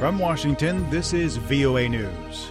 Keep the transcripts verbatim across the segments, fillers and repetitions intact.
From Washington, this is V O A News.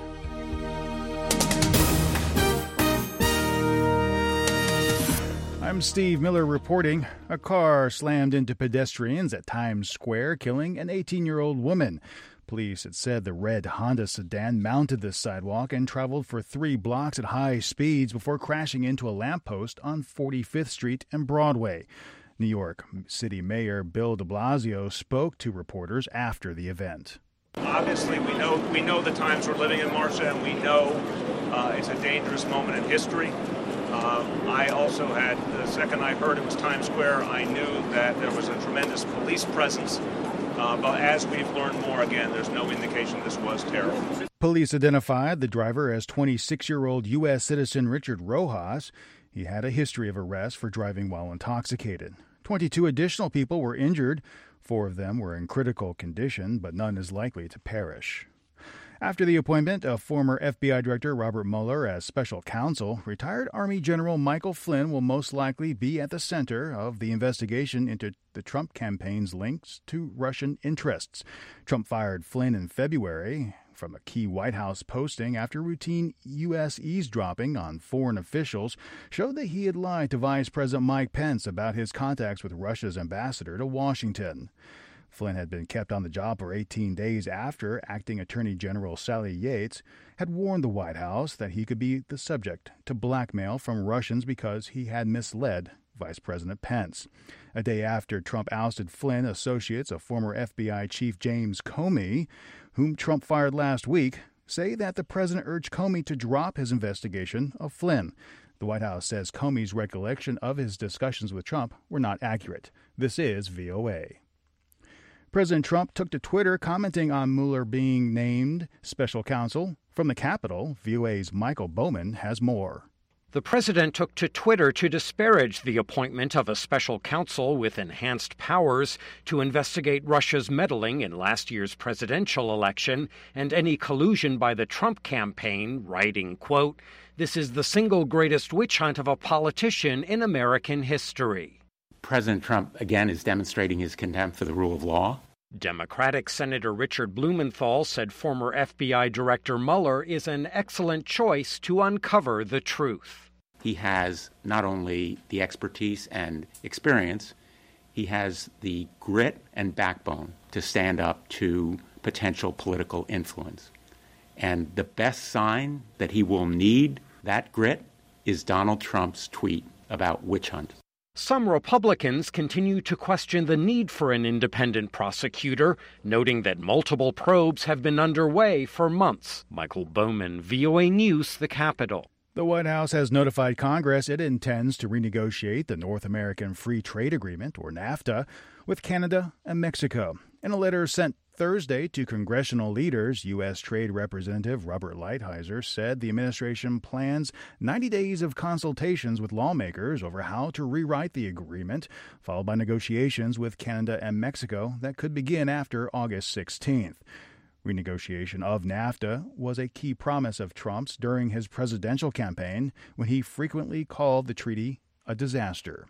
I'm Steve Miller reporting. A car slammed into pedestrians at Times Square, killing an eighteen-year-old woman. Police had said the red Honda sedan mounted the sidewalk and traveled for three blocks at high speeds before crashing into a lamppost on forty-fifth Street and Broadway. New York City Mayor Bill de Blasio spoke to reporters after the event. Obviously, we know we know the times we're living in, Marcia, and we know uh, it's a dangerous moment in history. Uh, I also had, the second I heard it was Times Square, I knew that there was a tremendous police presence. Uh, but as we've learned more, again, there's no indication this was terror. Police identified the driver as twenty-six-year-old U S citizen Richard Rojas. He had a history of arrests for driving while intoxicated. twenty-two additional people were injured. Four of them were in critical condition, but none is likely to perish. After the appointment of former F B I Director Robert Mueller as special counsel, retired Army General Michael Flynn will most likely be at the center of the investigation into the Trump campaign's links to Russian interests. Trump fired Flynn in February from a key White House posting after routine U S eavesdropping on foreign officials showed that he had lied to Vice President Mike Pence about his contacts with Russia's ambassador to Washington. Flynn had been kept on the job for eighteen days after Acting Attorney General Sally Yates had warned the White House that he could be the subject to blackmail from Russians because he had misled Vice President Pence. A day after Trump ousted Flynn, associates of former F B I Chief James Comey, whom Trump fired last week, say that the president urged Comey to drop his investigation of Flynn. The White House says Comey's recollection of his discussions with Trump were not accurate. This is V O A. President Trump took to Twitter commenting on Mueller being named special counsel. From the Capitol, V O A's Michael Bowman has more. The president took to Twitter to disparage the appointment of a special counsel with enhanced powers to investigate Russia's meddling in last year's presidential election and any collusion by the Trump campaign, writing, quote, "This is the single greatest witch hunt of a politician in American history." President Trump, again, is demonstrating his contempt for the rule of law. Democratic Senator Richard Blumenthal said former F B I Director Mueller is an excellent choice to uncover the truth. He has not only the expertise and experience, he has the grit and backbone to stand up to potential political influence. And the best sign that he will need that grit is Donald Trump's tweet about witch hunt. Some Republicans continue to question the need for an independent prosecutor, noting that multiple probes have been underway for months. Michael Bowman, V O A News, the Capitol. The White House has notified Congress it intends to renegotiate the North American Free Trade Agreement, or NAFTA, with Canada and Mexico. In a letter sent Thursday to congressional leaders, U S. Trade Representative Robert Lighthizer said the administration plans ninety days of consultations with lawmakers over how to rewrite the agreement, followed by negotiations with Canada and Mexico that could begin after August sixteenth. Renegotiation of NAFTA was a key promise of Trump's during his presidential campaign, when he frequently called the treaty a disaster.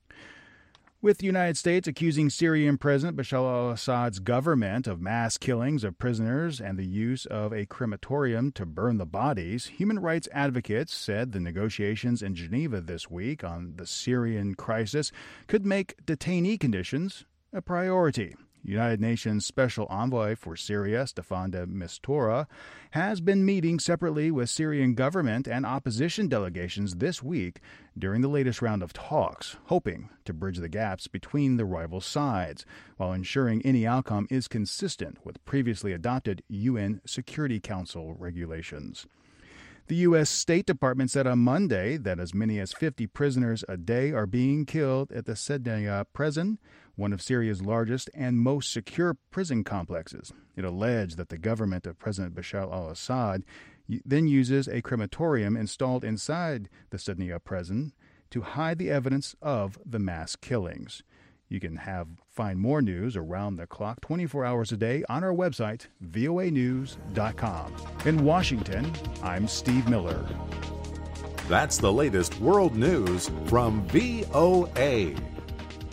With the United States accusing Syrian President Bashar al-Assad's government of mass killings of prisoners and the use of a crematorium to burn the bodies, human rights advocates said the negotiations in Geneva this week on the Syrian crisis could make detainee conditions a priority. United Nations Special Envoy for Syria, Staffan de Mistura, has been meeting separately with Syrian government and opposition delegations this week during the latest round of talks, hoping to bridge the gaps between the rival sides, while ensuring any outcome is consistent with previously adopted U N Security Council regulations. The U S. State Department said on Monday that as many as fifty prisoners a day are being killed at the Sednaya prison, one of Syria's largest and most secure prison complexes. It alleged that the government of President Bashar al-Assad then uses a crematorium installed inside the Sednaya prison to hide the evidence of the mass killings. You can have find more news around the clock twenty-four hours a day on our website, V O A news dot com. In Washington, I'm Steve Miller. That's the latest world news from V O A.